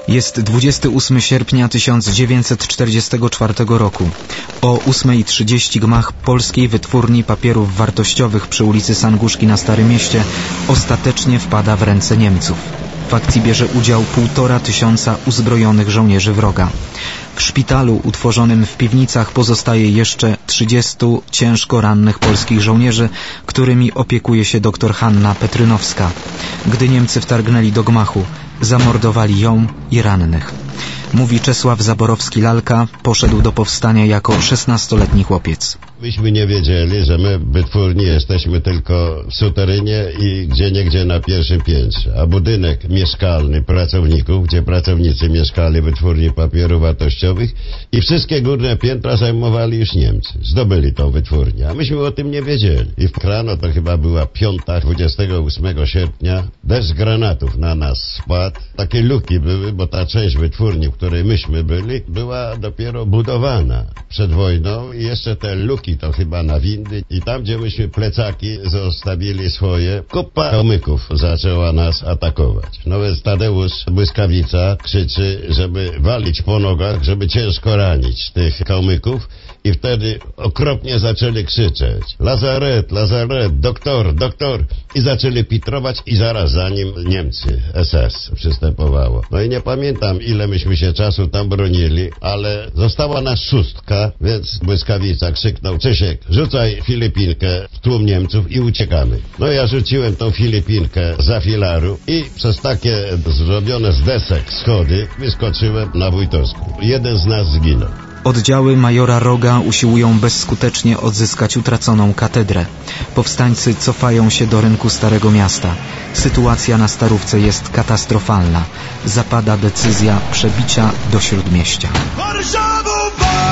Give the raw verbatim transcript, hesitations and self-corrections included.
Jest dwudziestego ósmego sierpnia tysiąc dziewięćset czterdziestego czwartego roku. O ósmej trzydzieści gmach polskiej wytwórni papierów wartościowych przy ulicy Sanguszki na Starym Mieście ostatecznie wpada w ręce Niemców. W akcji bierze udział półtora tysiąca uzbrojonych żołnierzy wroga. W szpitalu utworzonym w Piwnicach pozostaje jeszcze trzydziestu ciężko rannych polskich żołnierzy, którymi opiekuje się doktor Hanna Petrynowska. Gdy Niemcy wtargnęli do gmachu, zamordowali ją i rannych. Mówi Czesław Zaborowski-Lalka, poszedł do powstania jako szesnastoletni chłopiec. Myśmy nie wiedzieli, że my w wytwórni jesteśmy tylko w suterynie i gdzieniegdzie na pierwszym piętrze, a budynek mieszkalny pracowników, gdzie pracownicy mieszkali w wytwórni papierów wartościowych i wszystkie górne piętra zajmowali już Niemcy. Zdobyli tą wytwórnię, a myśmy o tym nie wiedzieli. I rano to chyba była piąta, dwudziestego ósmego sierpnia, deszcz granatów na nas spadł. Takie luki były, bo ta część wytwórni, w której myśmy byli, była dopiero budowana przed wojną i jeszcze te luki to chyba na windy i tam, gdzie myśmy plecaki zostawili swoje, kupa kamyków zaczęła nas atakować. No więc Tadeusz Błyskawica krzyczy, żeby walić po nogach, żeby ciężko ranić tych kamyków i wtedy okropnie zaczęli krzyczeć: Lazaret, Lazaret, doktor, doktor, i zaczęli pitrować i zaraz za nim Niemcy, S S przystępowało. No i nie pamiętam, ile myśmy się czasu tam bronili, ale została nas szóstka, więc Błyskawica krzyknął: Czesiek, rzucaj Filipinkę w tłum Niemców i uciekamy. No ja rzuciłem tą Filipinkę za filaru i przez takie zrobione z desek schody wyskoczyłem na Wójtowską. Jeden z nas zginął. Oddziały majora Roga usiłują bezskutecznie odzyskać utraconą katedrę. Powstańcy cofają się do rynku Starego Miasta. Sytuacja na Starówce jest katastrofalna. Zapada decyzja przebicia do Śródmieścia.